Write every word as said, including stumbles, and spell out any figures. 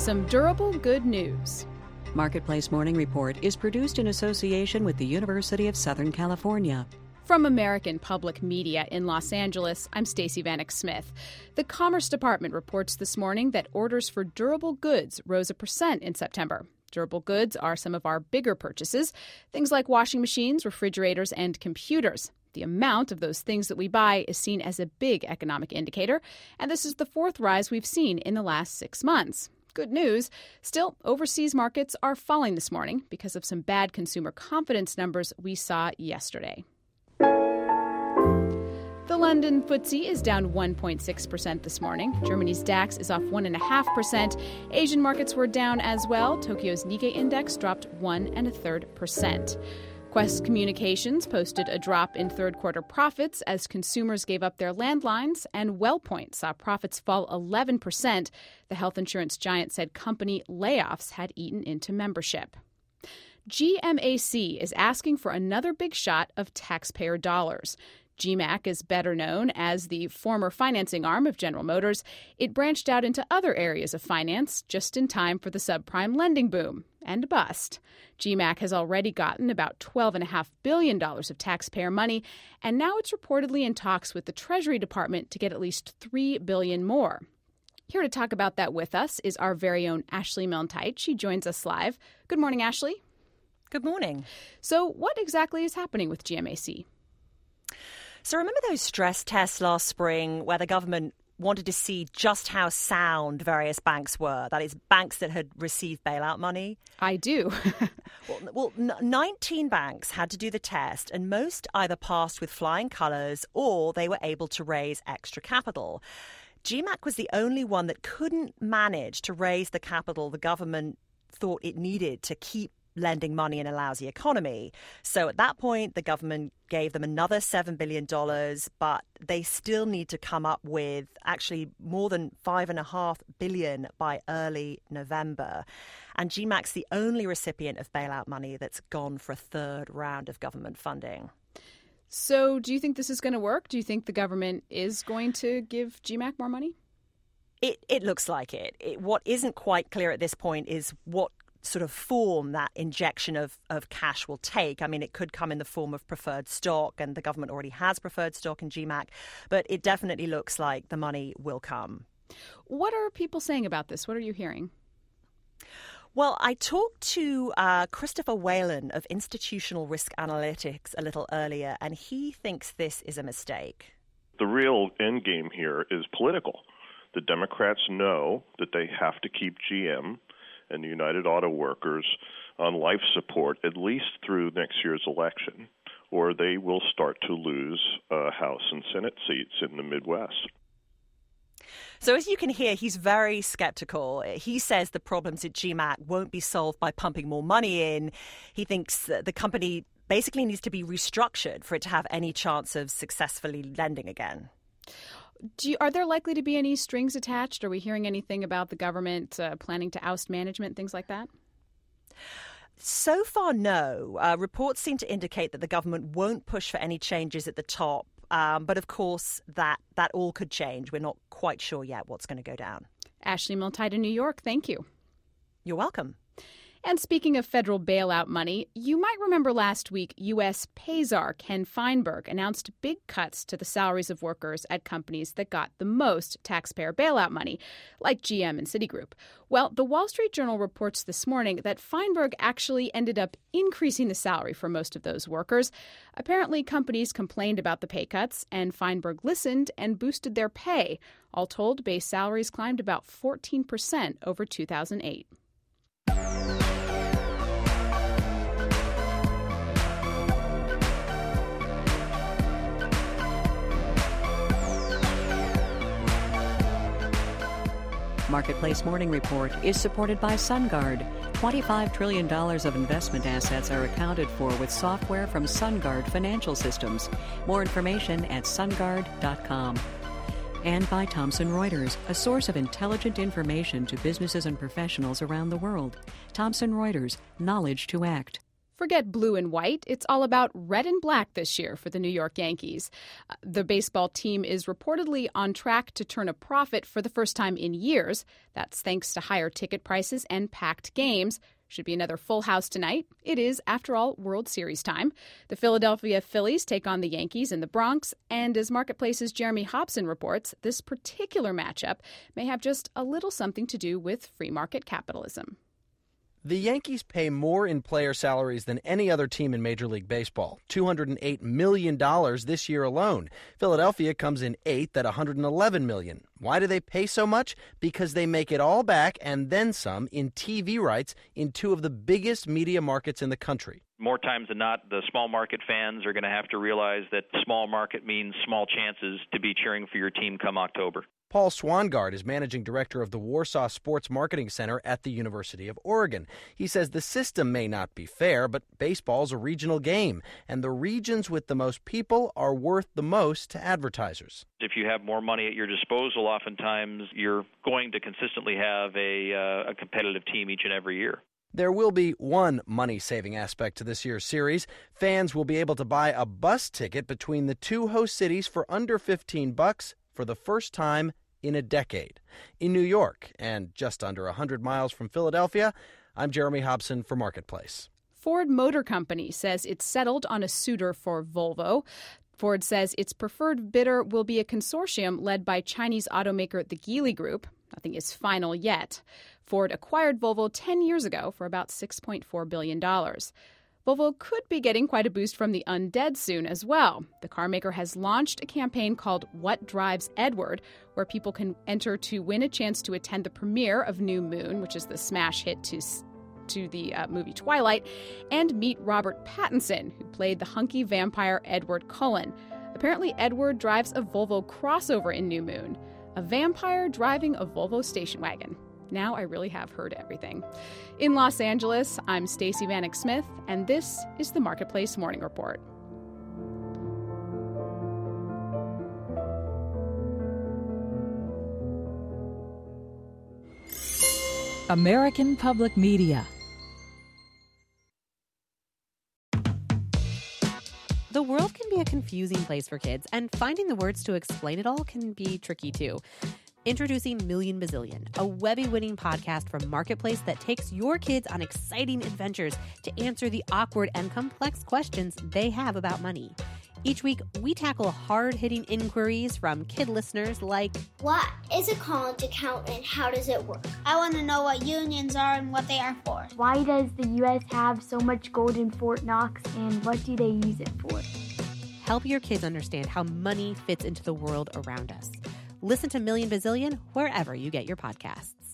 some durable good news. Marketplace Morning Report is produced in association with the University of Southern California. From American Public Media in Los Angeles, I'm Stacey Vanek Smith. The Commerce Department reports this morning that orders for durable goods rose a percent in September. Durable goods are some of our bigger purchases, things like washing machines, refrigerators, and computers. The amount of those things that we buy is seen as a big economic indicator, and this is the fourth rise we've seen in the last six months. Good news. Still, overseas markets are falling this morning because of some bad consumer confidence numbers we saw yesterday. The London F T S E is down one point six percent this morning. Germany's DAX is off one point five percent. Asian markets were down as well. Tokyo's Nikkei index dropped one and a third percent. Qwest Communications posted a drop in third quarter profits as consumers gave up their landlines, and WellPoint saw profits fall eleven percent. The health insurance giant said company layoffs had eaten into membership. G M A C is asking for another big shot of taxpayer dollars. G M A C is better known as the former financing arm of General Motors. It branched out into other areas of finance just in time for the subprime lending boom and bust. G M A C has already gotten about twelve point five billion dollars of taxpayer money, and now it's reportedly in talks with the Treasury Department to get at least three billion dollars more. Here to talk about that with us is our very own Ashley Milne-Tyte. She joins us live. Good morning, Ashley. Good morning. So what exactly is happening with G M A C? So remember those stress tests last spring where the government wanted to see just how sound various banks were? That is, banks that had received bailout money? I do. well, well, nineteen banks had to do the test, and most either passed with flying colours or they were able to raise extra capital. G M A C was the only one that couldn't manage to raise the capital the government thought it needed to keep lending money in a lousy economy. So at that point, the government gave them another seven billion dollars, but they still need to come up with actually more than five point five billion dollars by early November. And G M A C's the only recipient of bailout money that's gone for a third round of government funding. So do you think this is going to work? Do you think the government is going to give G M A C more money? It, it looks like it. it. What isn't quite clear at this point is what sort of form that injection of, of cash will take. I mean, it could come in the form of preferred stock, and the government already has preferred stock in G M A C, but it definitely looks like the money will come. What are people saying about this? What are you hearing? Well, I talked to uh, Christopher Whalen of Institutional Risk Analytics a little earlier, and he thinks this is a mistake. The real end game here is political. The Democrats know that they have to keep G M and the United Auto Workers on life support at least through next year's election, or they will start to lose uh, House and Senate seats in the Midwest. So as you can hear, he's very skeptical. He says the problems at G M A C won't be solved by pumping more money in. He thinks that the company basically needs to be restructured for it to have any chance of successfully lending again. Do you, are there likely to be any strings attached? Are we hearing anything about the government uh, planning to oust management, things like that? So far, no. Uh, reports seem to indicate that the government won't push for any changes at the top. Um, but of course, that, that all could change. We're not quite sure yet what's going to go down. Ashley Milne-Tyte in New York, thank you. You're welcome. And speaking of federal bailout money, you might remember last week U S pay czar Ken Feinberg announced big cuts to the salaries of workers at companies that got the most taxpayer bailout money, like G M and Citigroup. Well, the Wall Street Journal reports this morning that Feinberg actually ended up increasing the salary for most of those workers. Apparently, companies complained about the pay cuts, and Feinberg listened and boosted their pay. All told, base salaries climbed about fourteen percent over two thousand eight. Marketplace Morning Report is supported by SunGard. twenty-five trillion dollars of investment assets are accounted for with software from SunGard Financial Systems. More information at sungard dot com. And by Thomson Reuters, a source of intelligent information to businesses and professionals around the world. Thomson Reuters, knowledge to act. Forget blue and white. It's all about red and black this year for the New York Yankees. Uh, the baseball team is reportedly on track to turn a profit for the first time in years. That's thanks to higher ticket prices and packed games. Should be another full house tonight. It is, after all, World Series time. The Philadelphia Phillies take on the Yankees in the Bronx. And as Marketplace's Jeremy Hobson reports, this particular matchup may have just a little something to do with free market capitalism. The Yankees pay more in player salaries than any other team in Major League Baseball, two hundred eight million dollars this year alone. Philadelphia comes in eighth at one hundred eleven million dollars. Why do they pay so much? Because they make it all back and then some in T V rights in two of the biggest media markets in the country. More times than not, the small market fans are going to have to realize that small market means small chances to be cheering for your team come October. Paul Swangard is managing director of the Warsaw Sports Marketing Center at the University of Oregon. He says the system may not be fair, but baseball's a regional game, and the regions with the most people are worth the most to advertisers. If you have more money at your disposal, oftentimes you're going to consistently have a, uh, a competitive team each and every year. There will be one money-saving aspect to this year's series. Fans will be able to buy a bus ticket between the two host cities for under fifteen bucks for the first time in a decade. In New York, and just under one hundred miles from Philadelphia, I'm Jeremy Hobson for Marketplace. Ford Motor Company says it's settled on a suitor for Volvo. Ford says its preferred bidder will be a consortium led by Chinese automaker the Geely Group. Nothing is final yet. Ford acquired Volvo ten years ago for about six point four billion dollars. Volvo could be getting quite a boost from the undead soon as well. The carmaker has launched a campaign called What Drives Edward, where people can enter to win a chance to attend the premiere of New Moon, which is the smash hit to to the uh, movie Twilight, and meet Robert Pattinson, who played the hunky vampire Edward Cullen. Apparently, Edward drives a Volvo crossover in New Moon, a vampire driving a Volvo station wagon. Now I really have heard everything. In Los Angeles, I'm Stacey Vanek Smith, and this is the Marketplace Morning Report. American Public Media. The world can be a confusing place for kids, and finding the words to explain it all can be tricky too. Introducing Million Bazillion, a Webby-winning podcast from Marketplace that takes your kids on exciting adventures to answer the awkward and complex questions they have about money. Each week, we tackle hard-hitting inquiries from kid listeners like, what is a college account and how does it work? I want to know what unions are and what they are for. Why does the U S have so much gold in Fort Knox and what do they use it for? Help your kids understand how money fits into the world around us. Listen to Million Bazillion wherever you get your podcasts.